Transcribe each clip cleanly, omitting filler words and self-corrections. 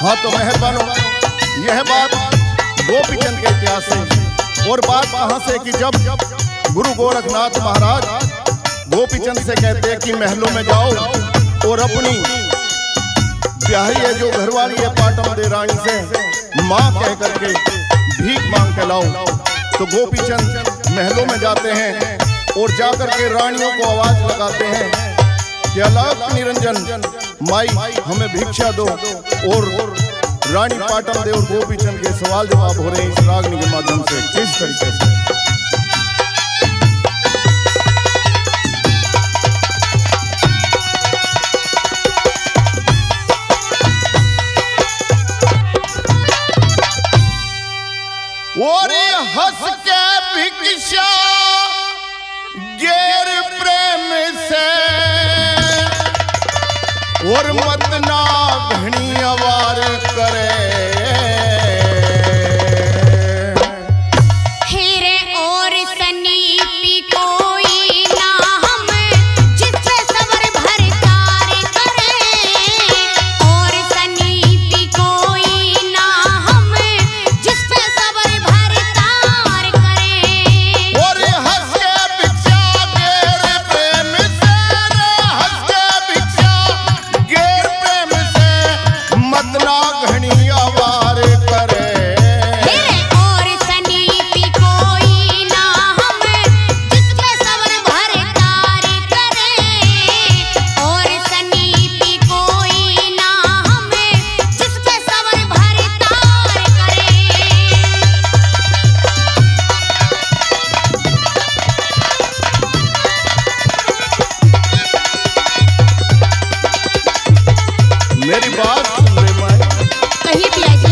हाँ तो मेहरबानो, यह बात गोपीचंद के इतिहास से। और बात कहाँ से कि जब गुरु गोरखनाथ महाराज गोपीचंद से कहते हैं कि महलों में जाओ और अपनी ब्याही है जो घरवाली है पाटम दे रानी से माँ कह करके भीख मांग के लाओ। तो गोपीचंद महलों में जाते हैं और जाकर के रानियों को आवाज लगाते हैं कि अलग निरंजन माई हमें भिक्षा दो। और रानी पाटम दे और गोपीचंद के सवाल जवाब हो रहे हैं इस रागनी के माध्यम से। किस तरीके से और हंस के भिक्षा गैर प्रेम से और मत ना घनी अवार करे। मेरी बात सुन रहे माए, कही पिया जी।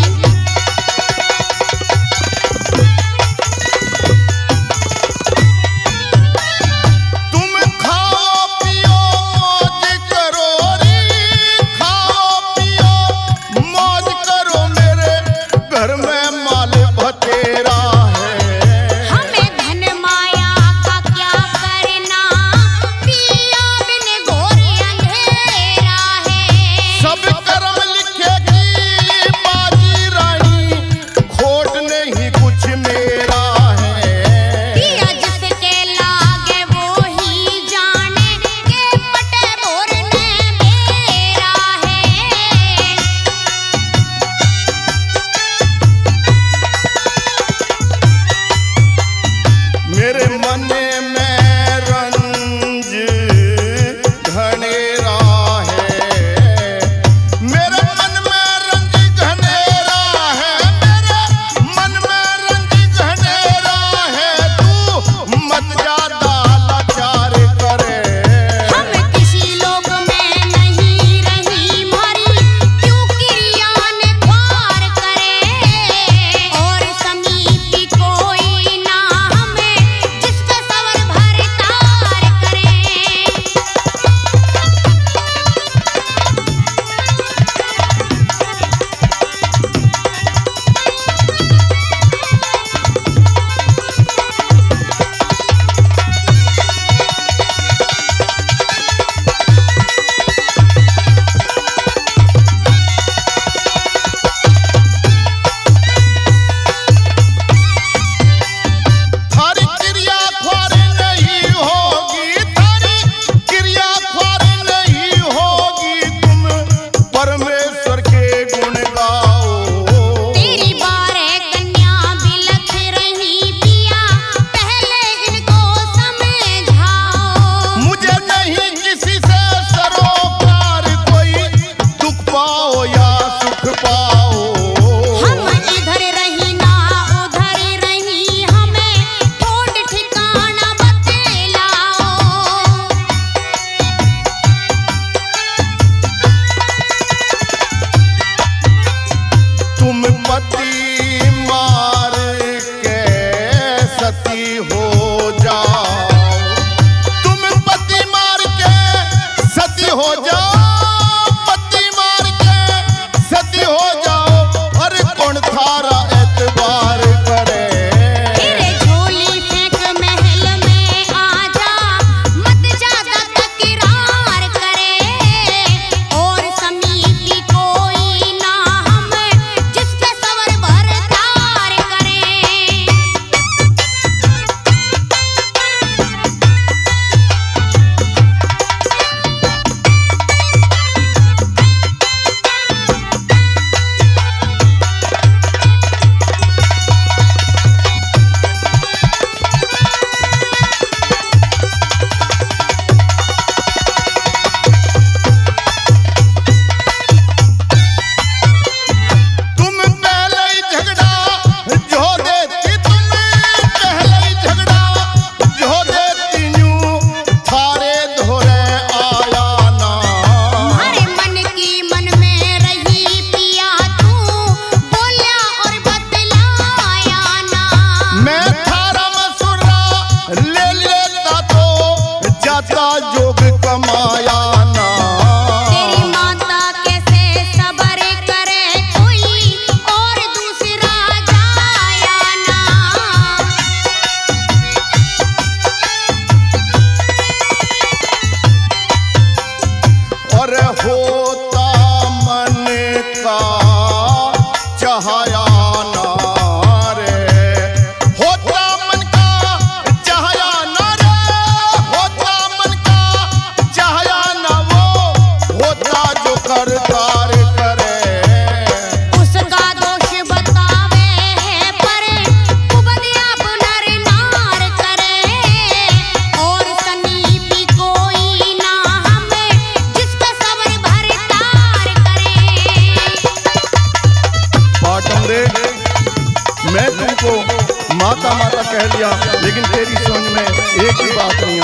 तुम खाओ पियो मौज करो रे, खाओ पियो मौज करो, मेरे घर में माल भतेरा है। हमें धन माया का क्या करना, पिया बिन घोर अंधेरा है। सब कर्म लिखेगी बाजी रानी, खोट नहीं कुछ मेरा है। पिया जिसके लागे वो ही जाने, के पटे भोर ने मेरा है। मेरे मन में रंज घनेरा है, मेरे मन में रंज घनेरा है, मेरे मन में रंज घनेरा है। तू मत ज्यादा लाचार करे। हम किसी लोग में नहीं रही मारी, क्यों क्रिया ने ख्वार करे। और समीपी कोई ना हमें, जिस पे सवर भर तार करे। थारी क्रिया ख्वार नहीं होगी, थारी क्रिया ख्वार नहीं होगी, तुम परमेश्वर के गुण गाओ। तेरी बारे कन्या बिलख रही पिया, पहले इनको समझाओ। मुझे नहीं किसी से सरोकार, कोई दुख पाओ या सुख पाओ। हम इधर रही ना उधर रही, हमें ठोट ठिकाना बतलाओ। तुम पति मार के सती हो जाओ, तुम पति मार के सती हो जाओ, पति मार के सती हो जाओ। अरे कौन थारा एतबार करे। तेरे झोली फेंक महल में आजा, मत ज्यादा तकरार करे। और समीपी कोई ना हम, ले लेता तो जाता जोग कमाया ना। तेरी माता कैसे सब्र करे, कोई और दूसरा जाया ना। और होता मन का चाहया ना रे, होता मन का चाहया ना रे, होता मन का चाहया ना वो, होता जो करतार करे। उसका दोष बतावे है पर कुबदिया नर नार करे, और समीपी कोई ना हमें जिस पे सब्र भरतार करे। पाटम रे, मैं तुमको माता माता कह लिया, लेकिन तेरी समझ में एक ही बात नहीं